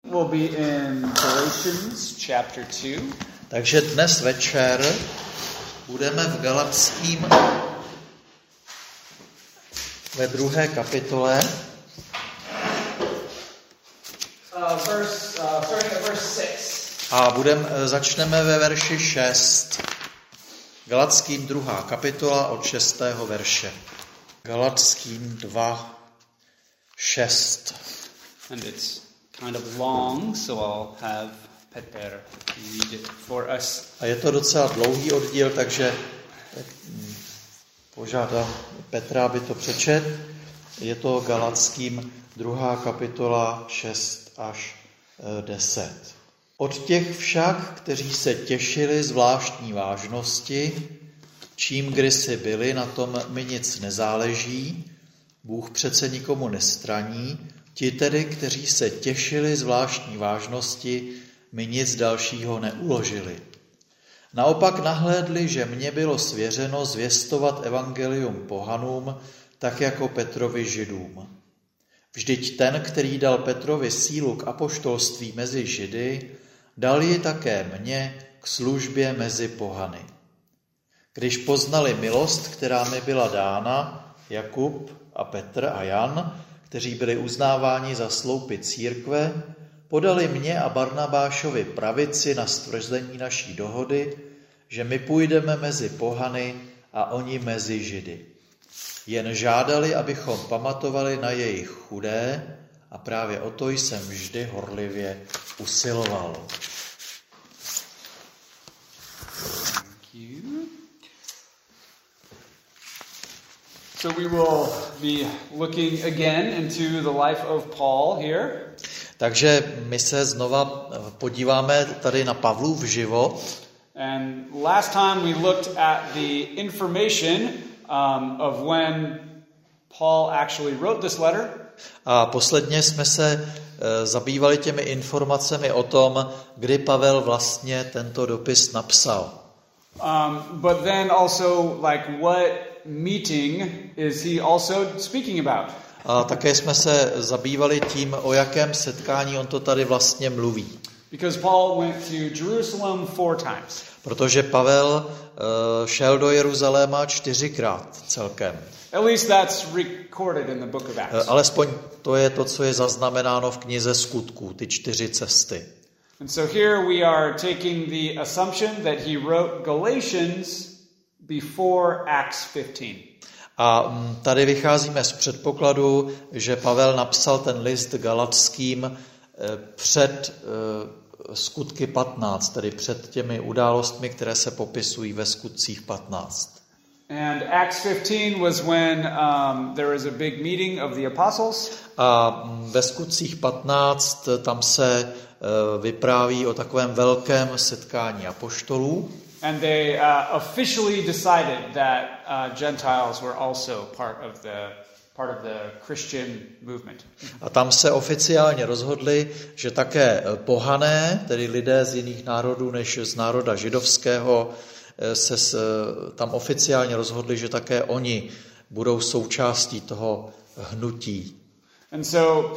We'll be in Galatians chapter 2. Takže dnes večer budeme v Galatským ve 2. kapitole. Starting at verse 6. A začneme ve verši 6. Galatským 2. kapitola od 6. verše. Galatským 2, 6. And it's kind of long, so I'll have Peter read it for us. A je to docela dlouhý oddíl, takže požádám Petra, aby to přečet. Je to Galatským 2. kapitola 6 až 10. Od těch však, kteří se těšili zvláštní vážnosti, čím kdysi byli, na tom mi nic nezáleží, Bůh přece nikomu nestraní, ti tedy, kteří se těšili zvláštní vážnosti, mi nic dalšího neuložili. Naopak nahlédli, že mně bylo svěřeno zvěstovat evangelium pohanům, tak jako Petrovi Židům. Vždyť ten, který dal Petrovi sílu k apoštolství mezi Židy, dal ji také mně k službě mezi pohany. Když poznali milost, která mi byla dána, Jakub a Petr a Jan, kteří byli uznáváni za sloupy církve, podali mě a Barnabášovi pravici na stvrzení naší dohody, že my půjdeme mezi pohany a oni mezi Židy. Jen žádali, abychom pamatovali na jejich chudé, a právě o to jsem vždy horlivě usiloval. So we will be looking again into the life of Paul here. Takže my se znova podíváme tady na Pavlův život. And last time we looked at the information of when Paul actually wrote this letter. A posledně jsme se zabývali těmi informacemi o tom, kdy Pavel vlastně tento dopis napsal. But then also like what meeting is he also speaking about? A také jsme se zabývali tím, o jakém setkání on to tady vlastně mluví. Because Paul went to Jerusalem 4 times. Protože Pavel šel do Jeruzaléma 4krát celkem. At least that's recorded in the book of Acts. Alespoň to je to, co je zaznamenáno v knize Skutků, ty 4 cesty. And so here we are taking the assumption that he wrote Galatians before Acts 15. A tady vycházíme z předpokladu, že Pavel napsal ten list Galatským před Skutky 15, tedy před těmi událostmi, které se popisují ve Skutcích 15. And Acts 15 was when there was a big meeting of the apostles. A ve Skutcích 15 tam se vypráví o takovém velkém setkání apoštolů. And they officially decided that Gentiles were also part of the Christian movement. A tam se oficiálně rozhodli, že také pohané, tedy lidé z jiných národů než z národa židovského, tam oficiálně rozhodli, že také oni budou součástí toho hnutí. And so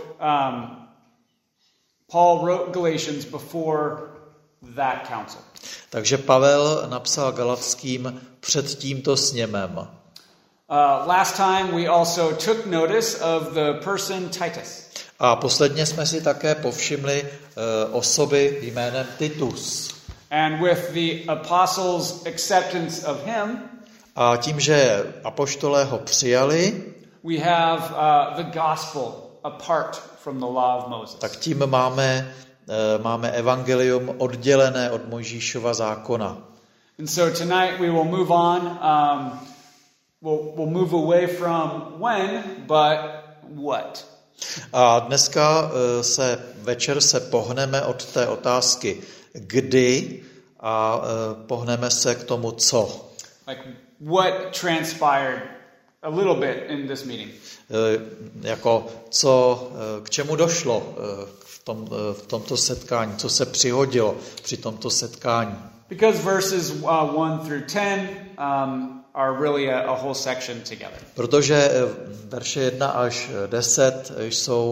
Paul wrote Galatians before that council. Takže Pavel napsal Galatským před tímto sněmem. Last time we also took notice of the person Titus. A posledně jsme si také povšimli osoby jménem Titus. And with the apostles' acceptance of him, a tím, že apoštolé ho přijali, we have the gospel apart from the law of Moses. Tak tím máme evangelium oddělené od Mojžíšova zákona. And so tonight we will move on. We'll move away from when, but what? A dneska večer se pohneme od té otázky kdy a pohneme se k tomu co. Like what transpired a little bit in this meeting. Jako k čemu došlo v tomto setkání, co se přihodilo při tomto setkání. Because verses 1 through 10 are really a whole section together. Protože verše 1 až 10 jsou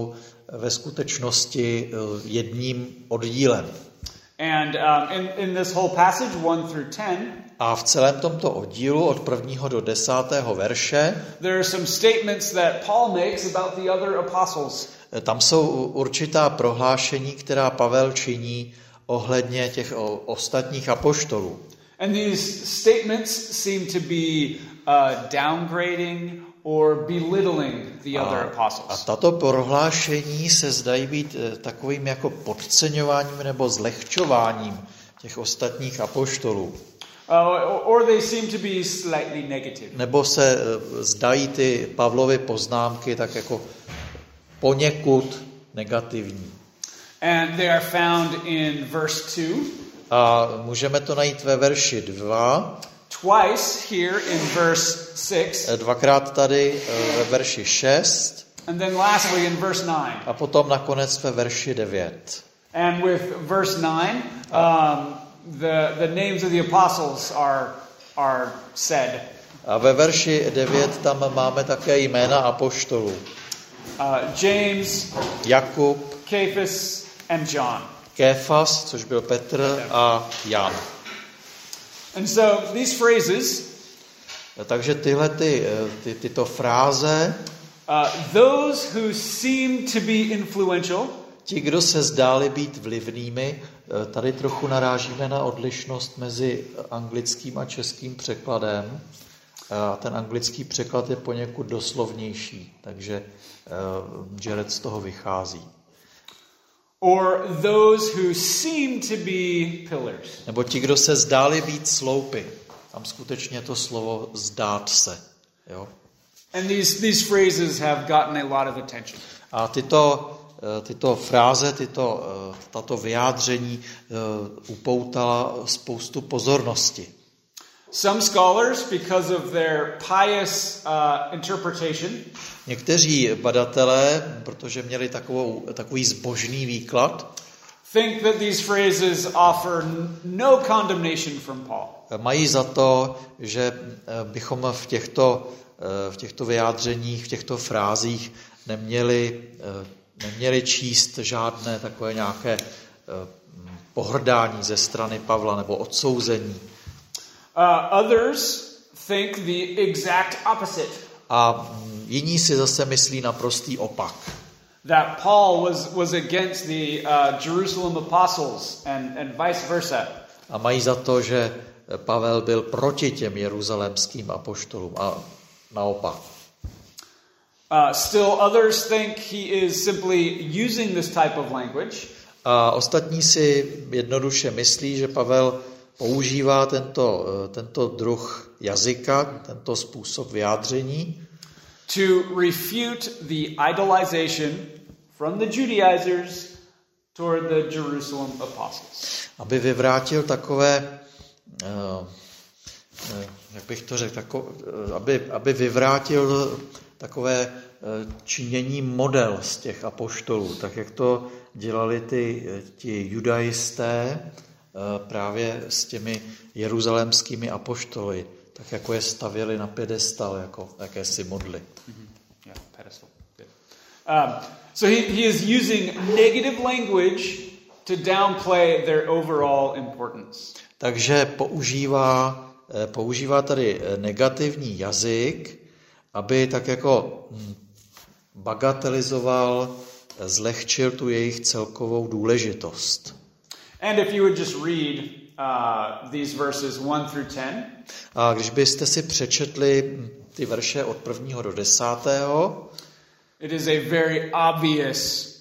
ve skutečnosti jedním oddílem. And in this whole passage, 1 through 10, A v celém tomto oddílu od 1. do 10. verše there are some statements that Paul makes about the other apostles. tam jsou určitá prohlášení, která Pavel činí ohledně těch ostatních apoštolů. And these statements seem to be downgrading or belittling the other A apostles. tato prohlášení se zdají být takovým jako podceňováním nebo zlehčováním těch ostatních apoštolů. Or they seem to be slightly negative. Nebo se zdají ty Pavlovy poznámky tak jako poněkud negativní. And they are found in verse 2. A můžeme to najít ve verši 2. Twice here in verse 6. Dvakrát tady ve verši 6. And then lastly in verse 9. A potom nakonec ve verši 9. And with verse 9, the names of the apostles are said. A ve verši 9 tam máme také jména apoštolů. James, Jakub, Cephas, and John. Kéfas, což byl Petr, a Jan. And so these phrases, Takže tyto fráze, those who seem to be influential, ti, kdo se zdáli být vlivnými, tady trochu narážíme na odlišnost mezi anglickým a českým překladem. Ten anglický překlad je poněkud doslovnější, takže Jared z toho vychází. or those who seem to be pillars. Nebo ti, kdo se zdáli být sloupy. Tam skutečně to slovo zdát se. Jo? And these phrases have gotten a lot of attention. A tyto fráze, tato vyjádření upoutala spoustu pozornosti. Some scholars, because of their pious interpretation, Někteří badatelé, protože měli takový zbožný výklad, think that these phrases offer no condemnation from Paul. mají za to, že bychom v těchto vyjádřeních, v těchto frázích neměli číst žádné takové nějaké pohrdání ze strany Pavla nebo odsouzení. Others think the exact opposite. A jiní si zase myslí naprostý opak. That Paul was against the Jerusalem apostles and vice versa. A mají za to, že Pavel byl proti těm jeruzalémským apoštolům a naopak. Still others think he is simply using this type of language. A ostatní si jednoduše myslí, že Pavel používá tento druh jazyka, tento způsob vyjádření, to refute the idolization from the Judaizers toward the Jerusalem apostles. aby vyvrátil takové, jak bych to řekl, aby vyvrátil takové činění model z těch apoštolů, tak jak to dělali ti judaisté právě s těmi jeruzalémskými apoštoly, tak jako je stavěli na piedestal, jako jakési modly. Yeah, pedestal. So he is using negative language to downplay their overall importance. Takže používá tady negativní jazyk, aby tak jako bagatelizoval, zlehčil tu jejich celkovou důležitost. And if you would just read these verses 1 through 10. A když byste si přečetli ty verše od 1. do 10. It is a very obvious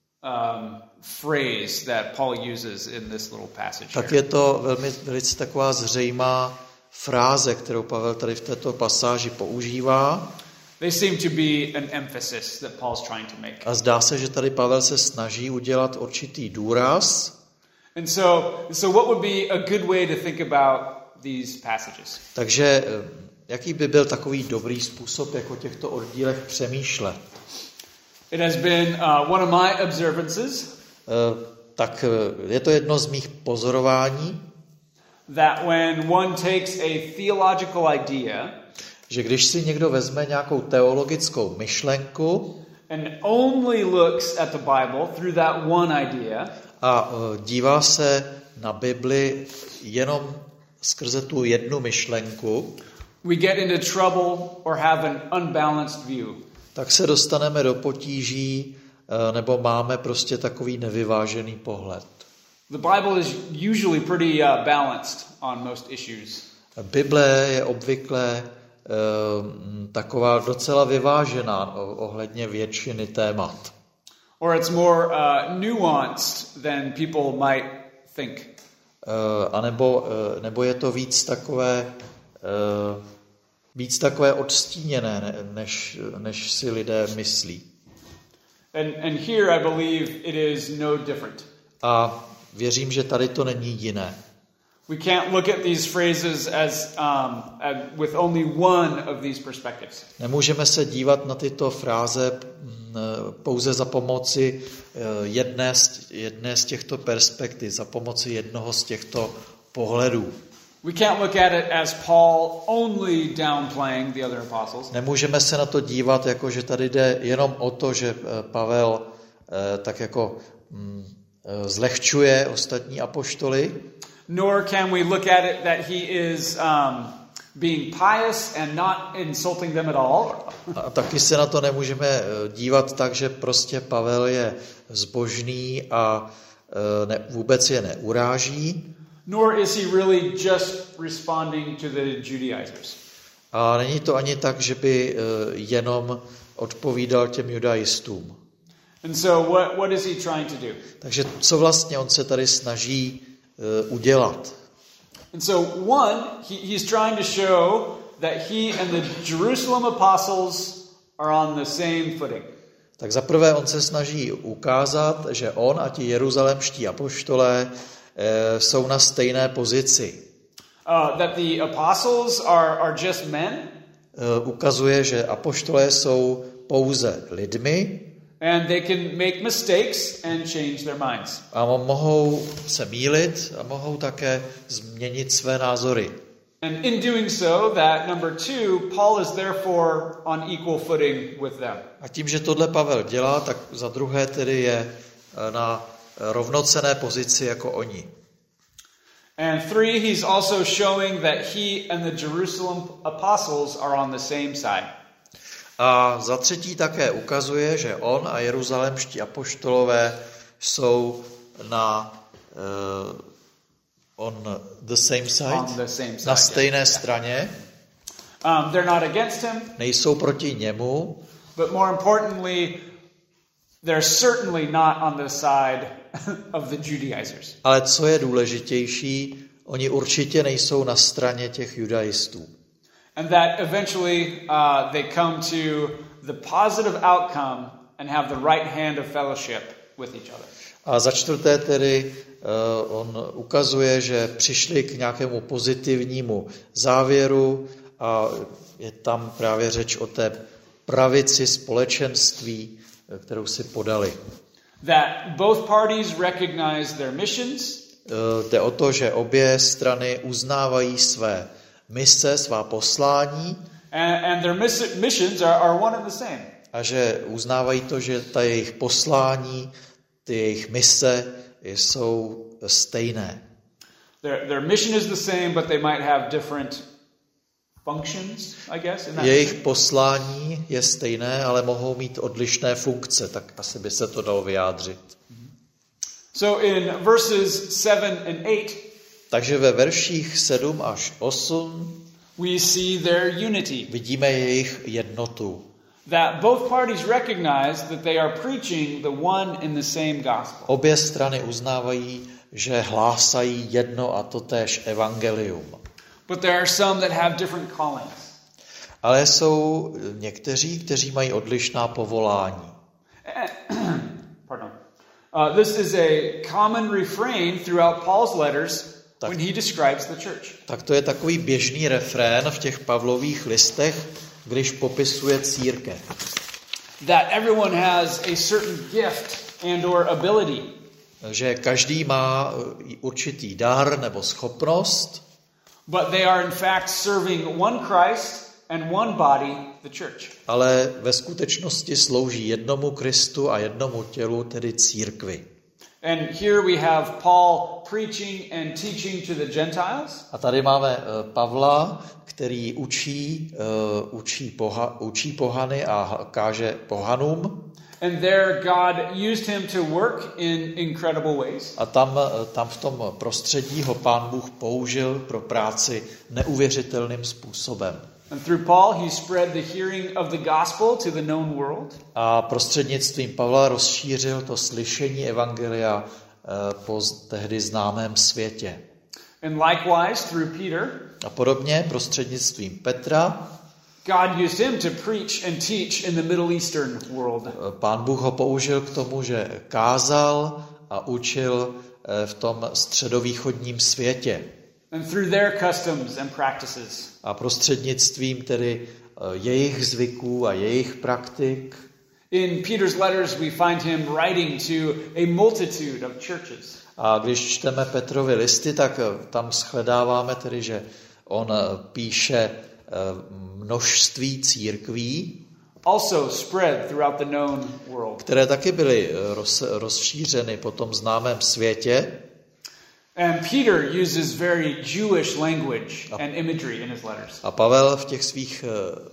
phrase that Paul uses in this little passage. Tak je to velice taková zřejmá fráze, kterou Pavel tady v této pasáži používá. They seem to be an emphasis that Paul's trying to make. A zdá se, že tady Pavel se snaží udělat určitý důraz. And so what would be a good way to think about these passages? Takže jaký by byl takový dobrý způsob, jak o těchto oddílech přemýšlet? It has been one of my observances. Tak je to jedno z mých pozorování, That when one takes a theological idea že když si někdo vezme nějakou teologickou myšlenku and only looks at the Bible through that one idea, a dívá se na Bibli jenom skrze tu jednu myšlenku, we get into trouble or have an unbalanced view. tak se dostaneme do potíží nebo máme prostě takový nevyvážený pohled. The Bible is usually pretty balanced on most issues. Bible je obvykle taková docela vyvážená ohledně většiny témat. Or it's more nuanced than people might think. Nebo je to víc takové odstíněné, než si lidé myslí. And here I believe it is no different. A věřím, že tady to není jiné. We can't look at these phrases as with only one of these perspectives. Nemůžeme se dívat na tyto fráze pouze za pomoci jedné z těchto perspektiv, za pomoci jednoho z těchto pohledů. We can't look at it as Paul only downplaying the other apostles. Nemůžeme se na to dívat, jako že tady jde jenom o to, že Pavel tak jako zlehčuje ostatní apoštoly. Nor can we look at it that he is being pious and not insulting them at all. A taky se na to nemůžeme dívat tak, že prostě Pavel je zbožný a vůbec je neuráží. Nor is he really just responding to the Judaizers. A není to ani tak, že by jenom odpovídal těm judaistům. And so what is he trying to do? Takže co vlastně on se tady snaží udělat? And so one, he's trying to show that he and the Jerusalem apostles are on the same footing. Tak zaprvé on se snaží ukázat, že on a ti jeruzalémští apoštolé jsou na stejné pozici. That the apostles are just men. Ukazuje, že apoštolé jsou pouze lidmi. And they can make mistakes and change their minds. A mohou se mýlit a mohou také změnit své názory. And in doing so, that number two, Paul is therefore on equal footing with them. A tím, že tohle Pavel dělá, tak za druhé tedy je na rovnocenné pozici jako oni. And three, he's also showing that he and the Jerusalem apostles are on the same side. A za třetí také ukazuje, že on a jeruzalémští apoštolové jsou on the same side, na stejné straně. They're not against him. Nejsou proti němu. But more importantly, they're certainly not on the side of the Judaizers. Ale co je důležitější, oni určitě nejsou na straně těch judaistů. And that eventually they come to the positive outcome and have the right hand of fellowship with each other. A za čtvrté tedy on ukazuje, že přišli k nějakému pozitivnímu závěru a je tam právě řeč o té pravici společenství, kterou si podali. That both parties recognize their missions. Jde o to, že obě strany uznávají své mise, svá poslání. And their missions are one and the same. A že uznávají to, že ta jejich poslání, ty jejich mise jsou stejné. Their mission is the same, but they might have different functions, I guess. Jejich poslání je stejné, ale mohou mít odlišné funkce, tak asi by se to dalo vyjádřit. So in verses 7 and 8, takže ve verších 7 až 8 we see their unity. Vidíme jejich jednotu. That both parties recognize that they are preaching the one in the same gospel. Obě strany uznávají, že hlásají jedno a totéž evangelium. But there are some that have different callings. Ale jsou někteří, kteří mají odlišná povolání. Pardon. This is a common refrain throughout Paul's letters when he describes the church. Tak to je takový běžný refrén v těch Pavlových listech, když popisuje církev. That everyone has a certain gift and or ability. Že každý má určitý dar nebo schopnost. But they are in fact serving one Christ and one body, the church. Ale ve skutečnosti slouží jednomu Kristu a jednomu tělu, tedy církvi. And here we have Paul preaching and teaching to the Gentiles. A tady máme Pavla, který učí pohany a káže pohanům. And there God used him to work in incredible ways. A tam v tom prostředí ho Pán Bůh použil pro práci neuvěřitelným způsobem. And through Paul he spread the hearing of the gospel to the known world. A prostřednictvím Pavla rozšířil to slyšení evangelia po tehdy známém světě. And likewise through Peter. A podobně prostřednictvím Petra God used him to preach and teach in the Middle Eastern world. Pán Bůh ho použil k tomu, že kázal a učil v tom středovýchodním světě. And through their customs and practices. A prostřednictvím tedy jejich zvyků a jejich praktik. In Peter's letters we find him writing to a multitude of churches. A když čteme Petrovy listy, tak tam shledáváme tedy, že on píše množství církví, also spread throughout the known world. Které taky byly rozšířeny po tom známém světě. And Peter uses very Jewish language and imagery in his letters. A Pavel v těch svých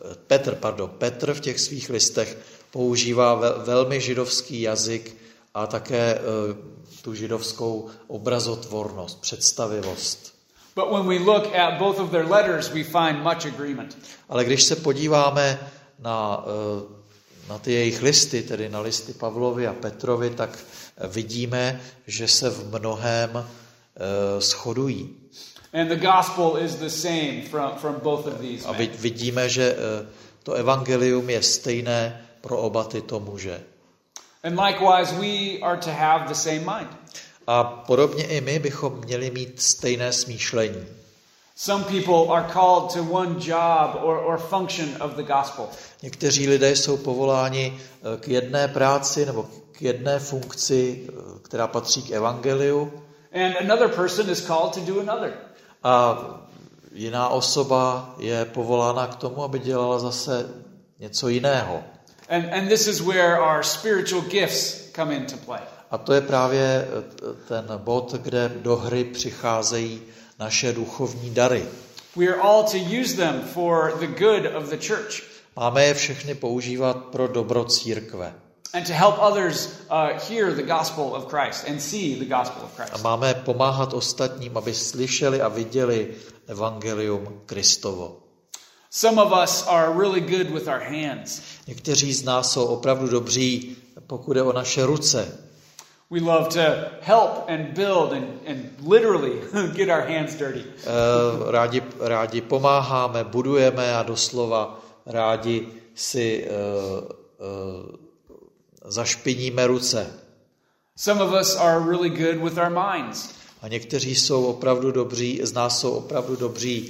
Petr v těch svých listech používá velmi židovský jazyk a také tu židovskou obrazotvornost, představivost. But when we look at both of their letters, we find much agreement. Ale když se podíváme na ty jejich listy, tedy na listy Pavlovi a Petrovi, tak vidíme, že se v mnohém shodují. And the gospel is the same from both of these. A vidíme, že to evangelium je stejné pro oba tyto muže. And likewise we are to have the same mind. A podobně i my bychom měli mít stejné smýšlení. Some people are called to one job or function of the gospel. Někteří lidé jsou povoláni k jedné práci nebo k jedné funkci, která patří k evangeliu. And another person is called to do another. A jiná osoba je povolána k tomu, aby dělala zase něco jiného. And this is where our spiritual gifts come into play. A to je právě ten bod, kde do hry přicházejí naše duchovní dary. We are all to use them for the good of the church. Máme je všechny používat pro dobro církve. And to help others hear the gospel of Christ and see the gospel of Christ. A máme pomáhat ostatním, aby slyšeli a viděli evangelium Kristovo. Some of us are really good with our hands. Někteří z nás jsou opravdu dobří, pokud jde o naše ruce. We love to help and build and literally get our hands dirty. Rádi pomáháme, budujeme a doslova rádi si zašpiníme ruce. Some of us are really good with our minds. A někteří jsou opravdu dobří, z nás jsou opravdu dobří,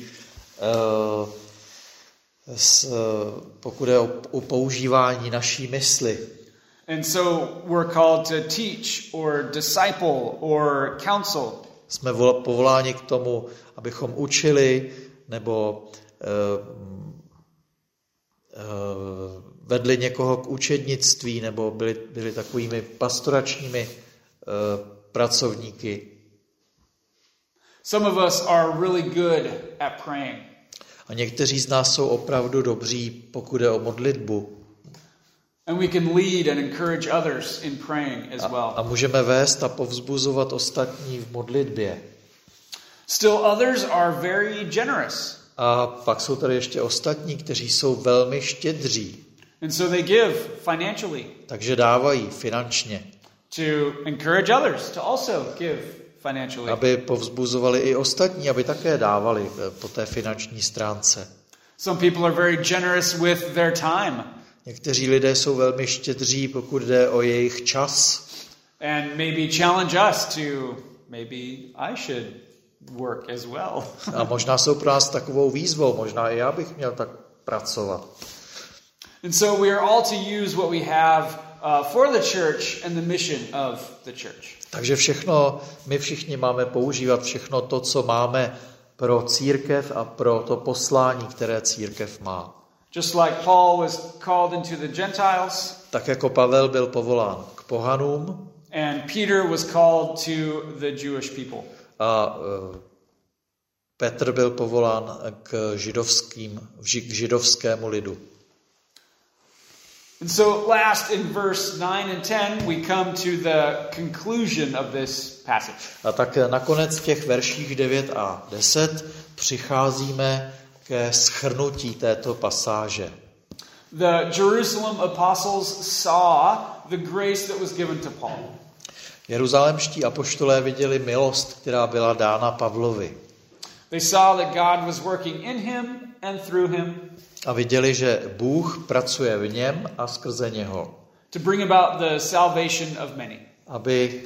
pokud je o používání naší mysli. And so we're called to teach or disciple or counsel. Jsme povoláni k tomu, abychom učili nebo vedli někoho k učednictví nebo byli takovými pastoračními pracovníky. Some of us are really good at praying. A někteří z nás jsou opravdu dobří, pokud jde o modlitbu. And we can lead and encourage others in praying as well. A můžeme vést a povzbuzovat ostatní v modlitbě. Still others are very generous. A pak jsou tady ještě ostatní, kteří jsou velmi štědří. And so they give financially. Takže dávají finančně. To encourage others to also give financially. Aby povzbuzovali i ostatní, aby také dávali po té finanční stránce. Some people are very generous with their time. Někteří lidé jsou velmi štědří, pokud jde o jejich čas. And maybe challenge us to maybe I should work as well. A možná jsou pro nás takovou výzvou, možná i já bych měl tak pracovat. And so we are all to use what we have for the church and the mission of the church. Takže my všichni máme používat všechno to, co máme pro církev a pro to poslání, které církev má. Just like Paul was called into the Gentiles, Tak jako Pavel byl povolán k pohanům and Peter was called to the Jewish people. a Petr byl povolán k židovskému lidu. And so last in verse 9 and 10 we come to the conclusion of this passage. A tak nakonec v těch verších 9 a 10 přicházíme ke shrnutí této pasáže. The Jerusalem apostles saw the grace that was given to Paul. Jeruzalémští apoštolé viděli milost, která byla dána Pavlovi. They saw that God was working in him and through him A viděli, že Bůh pracuje v něm a skrze něho, to bring about the salvation of many. aby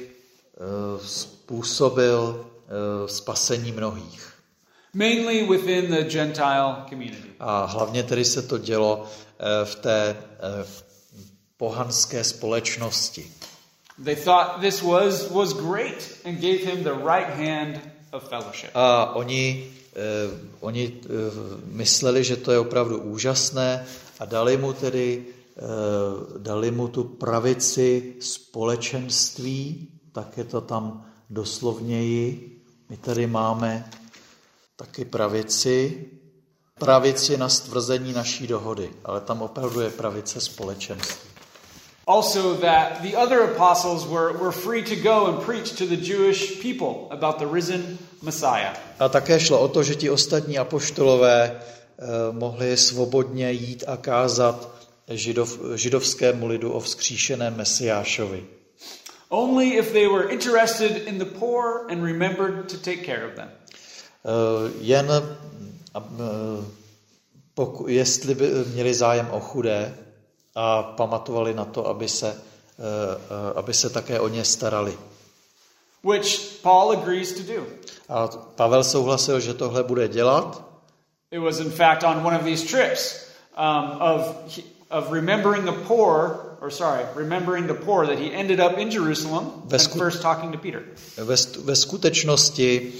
způsobil spasení mnohých. Mainly within the Gentile community. A hlavně tedy se to dělo v té pohanské společnosti. They thought this was great and gave him the right hand of fellowship. A oni mysleli, že to je opravdu úžasné a dali mu tu pravici společenství, tak je to tam doslovněji. My tady máme taky pravici na stvrzení naší dohody, ale tam opravdu je pravice společenství. Also that the other apostles were free to go and preach to the Jewish people about the risen Messiah. A také šlo o to, že ti ostatní apoštolové mohli svobodně jít a kázat židovskému lidu o vzkříšeném Mesiášovi. Only if they were interested in the poor and remembered to take care of them. Jestli by měli zájem o chudé a pamatovali na to, aby se také o ně starali. Which Paul agrees to do. A Pavel souhlasil, že tohle bude dělat. It was in fact on one of these trips of remembering the poor that he ended up in Jerusalem and first talking to Peter. Ve skutečnosti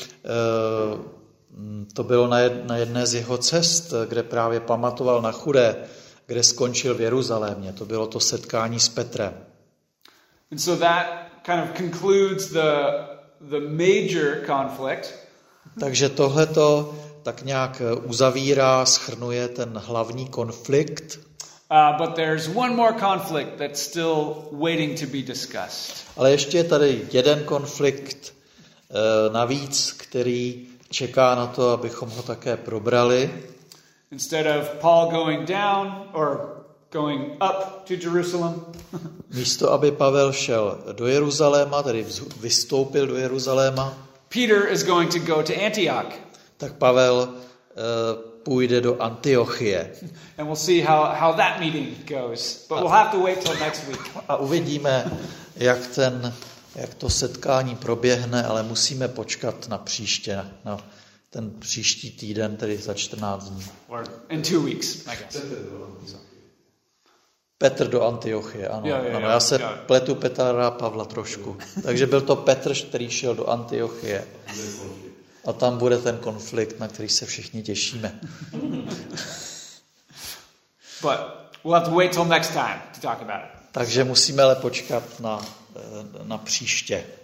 to bylo na jedné z jeho cest, kde právě pamatoval na chudé, kde skončil v Jeruzalémě. To bylo to setkání s Petrem. And so that kind of concludes the major conflict. Takže tohleto tak nějak uzavírá, shrnuje ten hlavní konflikt. But there's one more conflict that's still waiting to be discussed. Ale ještě je tady jeden konflikt navíc, který čeká na to, abychom ho také probrali. Instead of Paul going down or going up to Jerusalem, místo aby Pavel šel do Jeruzaléma, tedy vystoupil do Jeruzaléma, Peter is going to go to Antioch. Tak Pavel půjde do Antiochie. And we'll see how that meeting goes. But we'll have to wait till next week. A uvidíme, jak to setkání proběhne, ale musíme počkat na příště, na ten příští týden, tedy za 14 dní. Or in 2 weeks, I guess. Petr do Antiochie, ano. Ano, já se pletu Petra a Pavla trošku. Takže byl to Petr, který šel do Antiochie. A tam bude ten konflikt, na který se všichni těšíme. But we'll have to wait till next time to talk about it. Takže musíme ale počkat na příště.